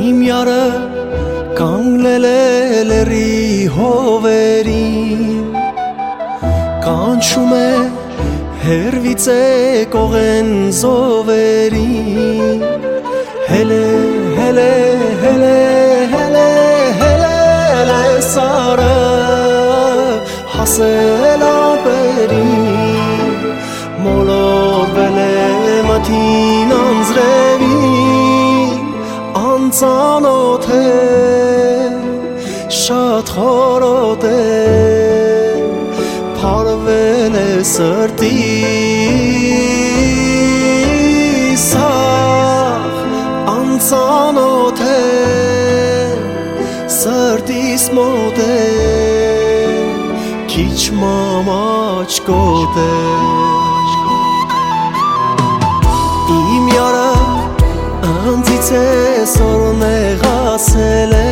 Իմ յարը կանգնել է լեռի հովերին, կանչում է հեռվից է կողեն զովերին, հելե, հելե, հելե, հելե, հելե, հելե սարը հասել ապերին, մոլորվել է մթին անձրևին, անծանոթ է, շատ խորոտ է, փարվել է սրտիս, անծանոթ է, սրտիս մոտ է, քիչ մամաչկոտ է, իմ յարը անձից է սորնեղացել է,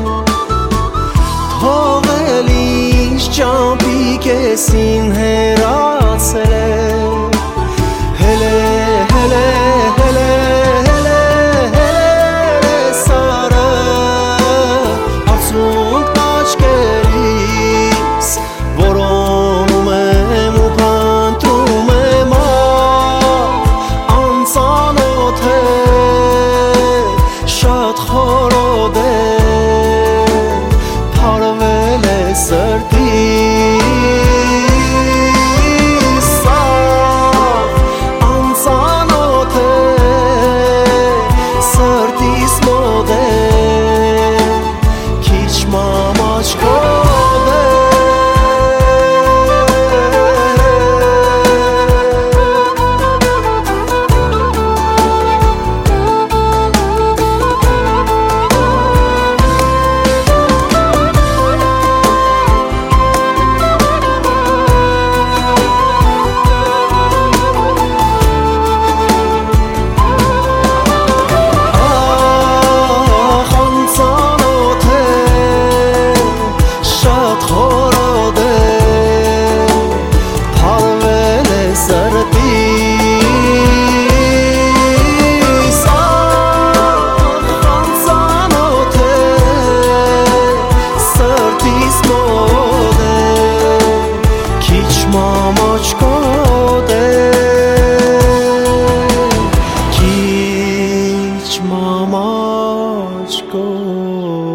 թողել ինձ ճամփիկ կեսին հեռացել է, հելե, հելե, հելե, հելե, հելե սարը արցունք աչքերիս, որոնում եմ ու փնտրում եմ անծանոթ է, շատ խորոտ է, փարվել է սրտիս, անծանոթ է, սրտիս մոտ է, քիչ մամաչկոտ է, մամաչկոտ է, քիչ մամաչկոտ